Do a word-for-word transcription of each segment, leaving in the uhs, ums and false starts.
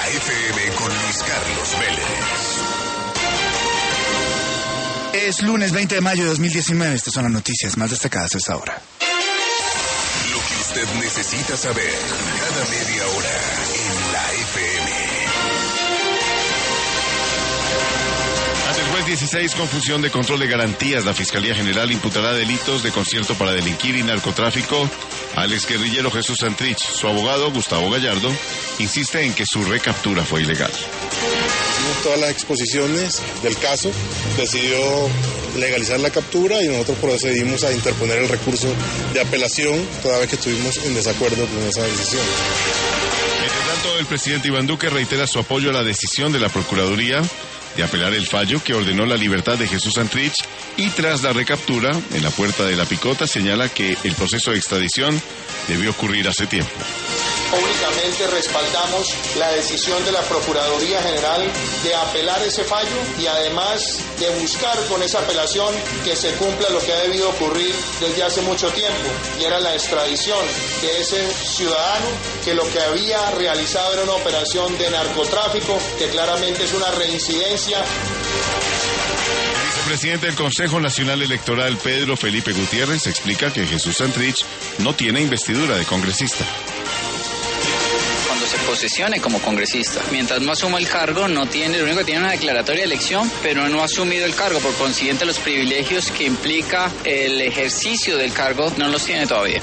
F M con Luis Carlos Vélez. Es lunes veinte de mayo de dos mil diecinueve. Estas son las noticias más destacadas a esta hora. Lo que usted necesita saber cada media hora en la F M. Ante el juez dieciséis, confusión de control de garantías, la Fiscalía General imputará delitos de concierto para delinquir y narcotráfico al exguerrillero Jesús Santrich. Su abogado, Gustavo Gallardo, insiste en que su recaptura fue ilegal. Hicimos todas las exposiciones del caso, decidió legalizar la captura y nosotros procedimos a interponer el recurso de apelación toda vez que estuvimos en desacuerdo con esa decisión. Mientras tanto, el presidente Iván Duque reitera su apoyo a la decisión de la Procuraduría de apelar el fallo que ordenó la libertad de Jesús Santrich y tras la recaptura en la Puerta de la Picota señala que el proceso de extradición debió ocurrir hace tiempo. Públicamente respaldamos la decisión de la Procuraduría General de apelar ese fallo y además de buscar con esa apelación que se cumpla lo que ha debido ocurrir desde hace mucho tiempo, y era la extradición de ese ciudadano que lo que había realizado era una operación de narcotráfico que claramente es una reincidencia. El vicepresidente del Consejo Nacional Electoral, Pedro Felipe Gutiérrez, explica que Jesús Santrich no tiene investidura de congresista. Se posesione como congresista. Mientras no asuma el cargo, no tiene, lo único que tiene es una declaratoria de elección, pero no ha asumido el cargo. Por consiguiente, los privilegios que implica el ejercicio del cargo no los tiene todavía.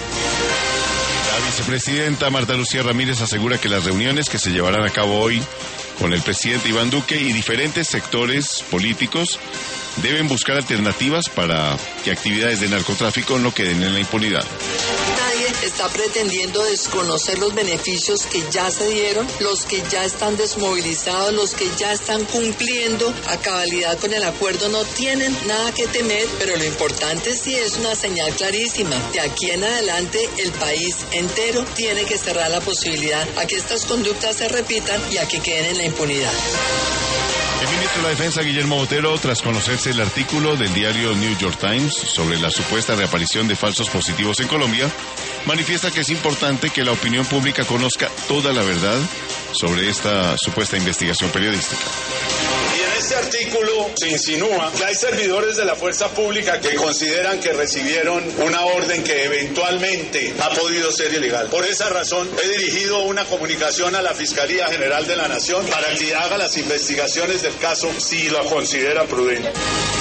La vicepresidenta Marta Lucía Ramírez asegura que las reuniones que se llevarán a cabo hoy con el presidente Iván Duque y diferentes sectores políticos deben buscar alternativas para que actividades de narcotráfico no queden en la impunidad. Nadie está pretendiendo desconocer los beneficios que ya se dieron, los que ya están desmovilizados, los que ya están cumpliendo a cabalidad con el acuerdo no tienen nada que temer, pero lo importante sí es una señal clarísima. De aquí en adelante el país entero tiene que cerrar la posibilidad a que estas conductas se repitan y a que queden en la impunidad. El ministro de la Defensa, Guillermo Botero, tras conocerse el artículo del diario New York Times sobre la supuesta reaparición de falsos positivos en Colombia, manifiesta que es importante que la opinión pública conozca toda la verdad sobre esta supuesta investigación periodística. En este artículo se insinúa que hay servidores de la fuerza pública que consideran que recibieron una orden que eventualmente ha podido ser ilegal. Por esa razón he dirigido una comunicación a la Fiscalía General de la Nación para que haga las investigaciones del caso si lo considera prudente.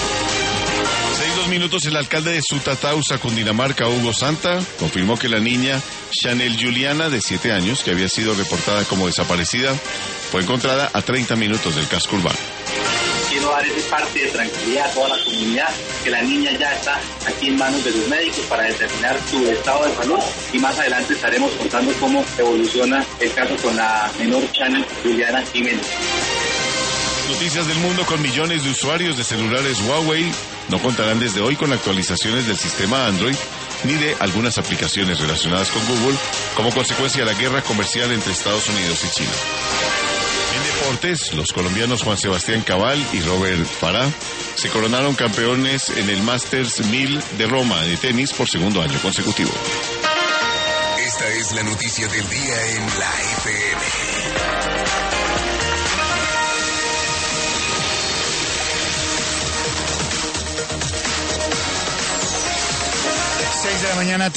Seis dos minutos, el alcalde de Sutatausa, Cundinamarca, Hugo Santa, confirmó que la niña Chanel Juliana, de siete años, que había sido reportada como desaparecida, fue encontrada a treinta minutos del casco urbano. Quiero dar ese parte de tranquilidad a toda la comunidad, que la niña ya está aquí en manos de los médicos para determinar su estado de salud y más adelante estaremos contando cómo evoluciona el caso con la menor Chanel Juliana Jiménez. Noticias del mundo. Con millones de usuarios de celulares Huawei, no contarán desde hoy con actualizaciones del sistema Android ni de algunas aplicaciones relacionadas con Google como consecuencia de la guerra comercial entre Estados Unidos y China. En deportes, los colombianos Juan Sebastián Cabal y Robert Farah se coronaron campeones en el Masters mil de Roma de tenis por segundo año consecutivo. Esta es la noticia del día en la F M. seis de la mañana.